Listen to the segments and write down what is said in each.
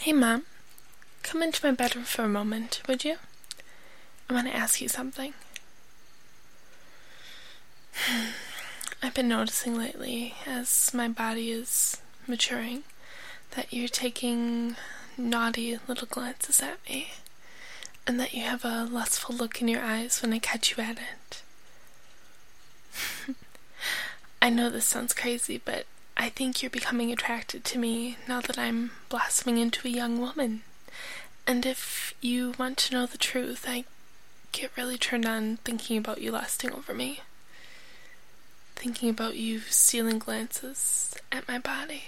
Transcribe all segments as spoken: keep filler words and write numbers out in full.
Hey, Mom. Come into my bedroom for a moment, would you? I want to ask you something. I've been noticing lately, as my body is maturing, that you're taking naughty little glances at me, and that you have a lustful look in your eyes when I catch you at it. I know this sounds crazy, but I think you're becoming attracted to me now that I'm blossoming into a young woman. And if you want to know the truth, I get really turned on thinking about you lusting over me. Thinking about you stealing glances at my body.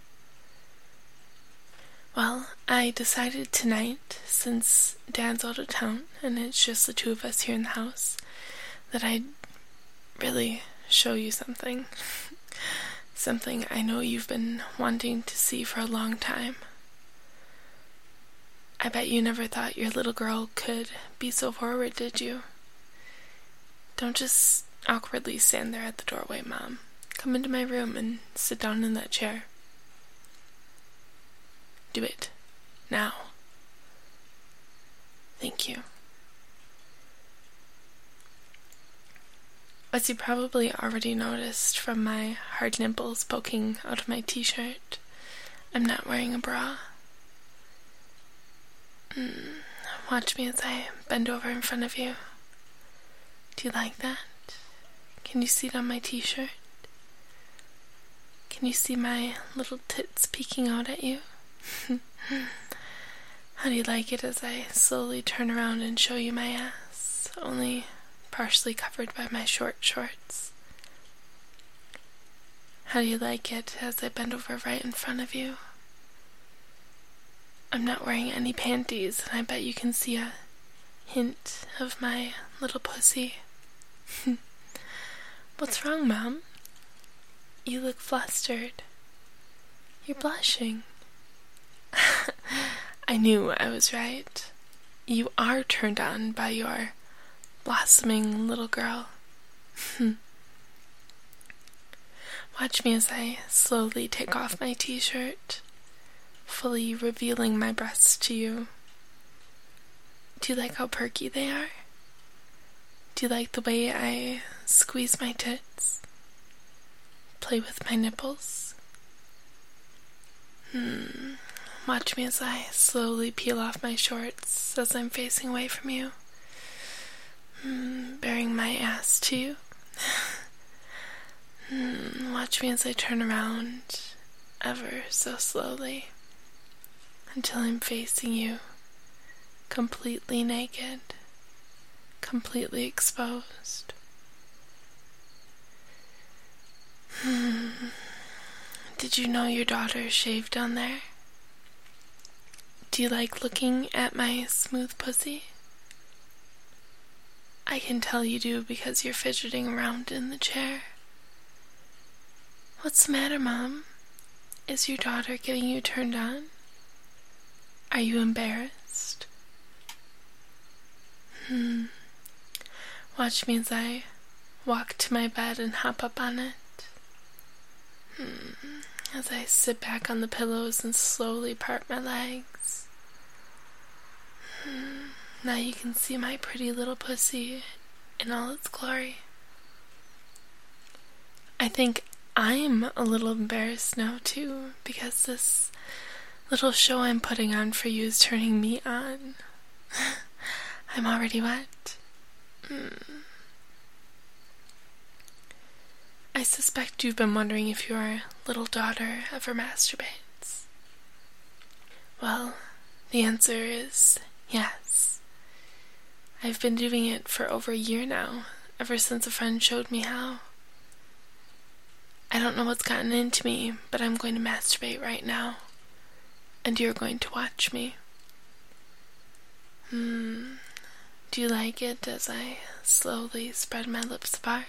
Well, I decided tonight, since Dad's out of town and it's just the two of us here in the house, that I'd really show you something. Something I know you've been wanting to see for a long time. I bet you never thought your little girl could be so forward, did you? Don't just awkwardly stand there at the doorway, Mom. Come into my room and sit down in that chair. Do it. Now. Thank you. As you probably already noticed from my hard nipples poking out of my t-shirt, I'm not wearing a bra. Mm, watch me as I bend over in front of you. Do you like that? Can you see it on my t-shirt? Can you see my little tits peeking out at you? How do you like it as I slowly turn around and show you my ass, only partially covered by my short shorts? How do you like it as I bend over right in front of you? I'm not wearing any panties, and I bet you can see a hint of my little pussy. What's wrong, Mom? You look flustered. You're blushing. I knew I was right. You are turned on by your blossoming little girl. Watch me as I slowly take off my t-shirt, fully revealing my breasts to you. Do you like how perky they are? Do you like the way I squeeze my tits? Play with my nipples? Hmm. Watch me as I slowly peel off my shorts as I'm facing away from you. Hmm. Bearing my ass to you. Hmm. Watch me as I turn around ever so slowly until I'm facing you, completely naked, completely exposed. Hmm. Did you know your daughter shaved down there? Do you like looking at my smooth pussy? I can tell you do because you're fidgeting around in the chair. What's the matter, Mom? Is your daughter getting you turned on? Are you embarrassed? Hmm. Watch me as I walk to my bed and hop up on it. Hmm. As I sit back on the pillows and slowly part my legs. Hmm. Now you can see my pretty little pussy in all its glory. I think I'm a little embarrassed now too, because this little show I'm putting on for you is turning me on. I'm already wet. Mm. I suspect you've been wondering if your little daughter ever masturbates. Well, the answer is yes. I've been doing it for over a year now, ever since a friend showed me how. I don't know what's gotten into me, but I'm going to masturbate right now. And you're going to watch me. Hmm. Do you like it as I slowly spread my lips apart?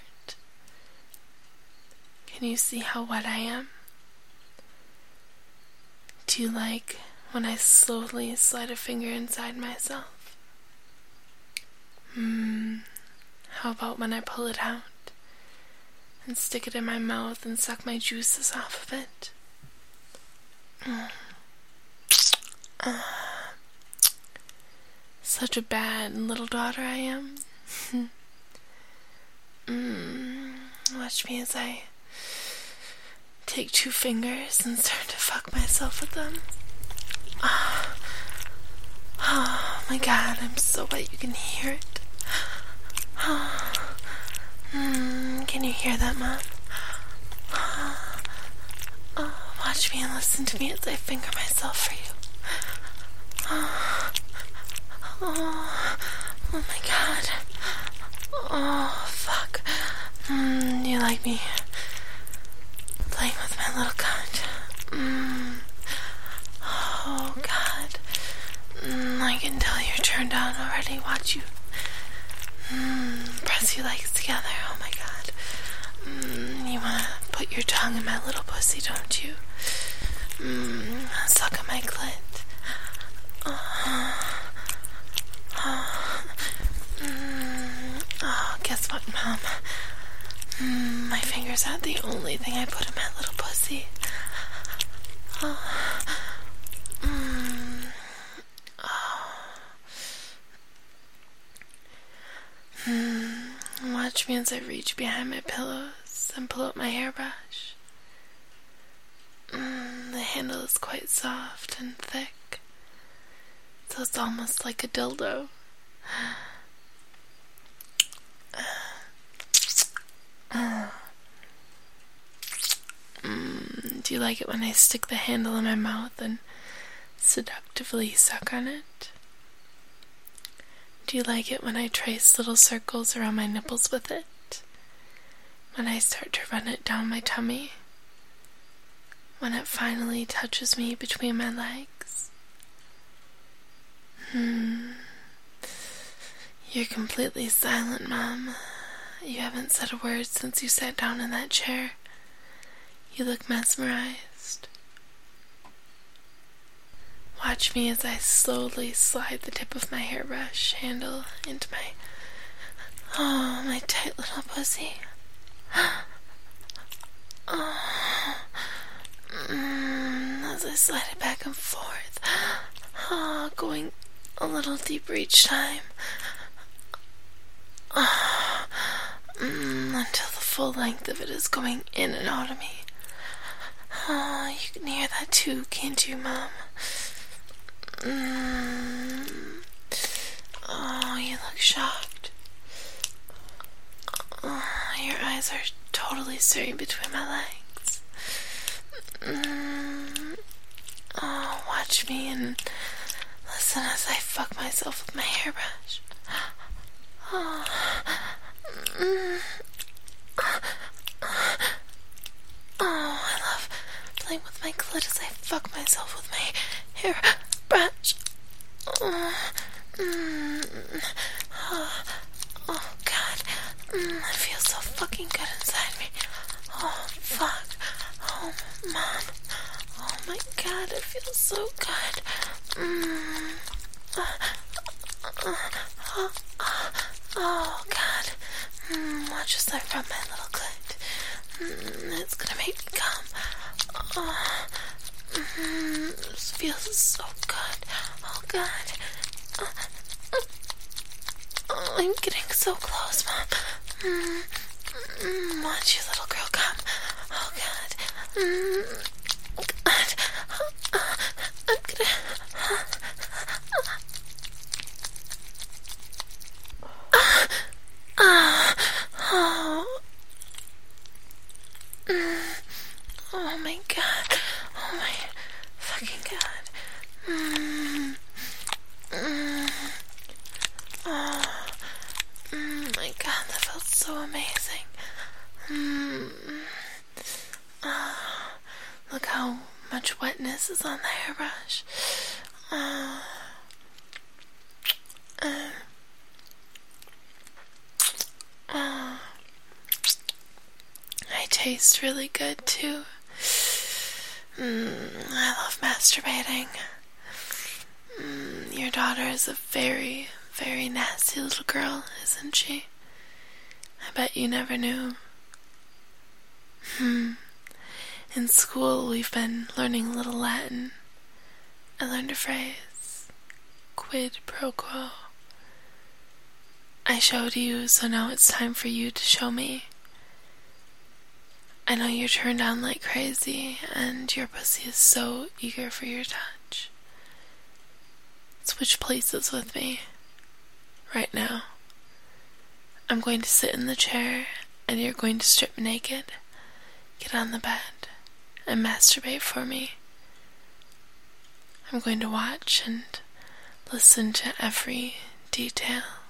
Can you see how wet I am? Do you like when I slowly slide a finger inside myself? Hmm. How about when I pull it out and stick it in my mouth and suck my juices off of it? Mm. Uh, such a bad little daughter I am. mm, watch me as I take two fingers and start to fuck myself with them. Oh, oh my god, I'm so wet you can hear it. Oh, mm, can you hear that, Mom? Oh, oh, watch me and listen to me as I finger myself for you. Oh, oh, oh my god. Oh, fuck. Mm, you like me playing with my little cunt? Mm. Oh, God. Mm, I can tell you're turned on already. Watch you. Mm, press your legs together. Oh, my God. Mm, you want to put your tongue in my little pussy, don't you? Mm, suck on my clit. Oh. Oh. Mm. Oh, guess what, Mom? Mm, my fingers aren't the only thing I put in my little pussy. Oh. Mm. Oh. Mm. Watch me as I reach behind my pillows and pull out my hairbrush. Mm. The handle is quite soft and thick, so it's almost like a dildo. Mm, do you like it when I stick the handle in my mouth and seductively suck on it? Do you like it when I trace little circles around my nipples with it? When I start to run it down my tummy? When it finally touches me between my legs? Hmm. You're completely silent, Mom. You haven't said a word since you sat down in that chair. You look mesmerized. Watch me as I slowly slide the tip of my hairbrush handle into my, oh, my tight little pussy. Oh, mm, as I slide it back and forth, oh, going a little deeper each time. Oh, mm, until the full length of it is going in and out of me. Oh, you can hear that too, can't you, Mom? Mm. Oh, you look shocked. Oh, your eyes are totally staring between my legs. Mm. Oh, watch me and listen as I fuck myself with my hairbrush. Oh. Mm. Oh, I love playing with my clit as I fuck myself with my hairbrush. Oh, mm. Oh, oh, God. Mm, it feels so fucking good inside me. Oh, fuck. Oh, Mom. Oh, my God, it feels so good. Mm. Oh, oh, oh, oh, oh, God. Mm, watch as I rub my little clit. Mm, it's gonna make me come. Oh, mm, this feels so good. Oh, God. Oh, oh, I'm getting so close, Mom. Mm, mm, watch you, little girl, come. Oh, God. Mm, God. Oh, I'm gonna... Oh, oh, mm, oh my God, oh my fucking God, mm, mm, oh, mm, my God, that felt so amazing. Mm, oh, look how much wetness is on the hairbrush. Oh, uh, oh, I taste really good too. Mm, I love masturbating. Mm, your daughter is a very, very nasty little girl, isn't she? I bet you never knew. Hmm. In school, we've been learning a little Latin. I learned a phrase, quid pro quo. I showed you, so now it's time for you to show me. I know you're turned on like crazy, and your pussy is so eager for your touch. Switch places with me, right now. I'm going to sit in the chair, and you're going to strip naked, get on the bed, and masturbate for me. I'm going to watch and listen to every detail.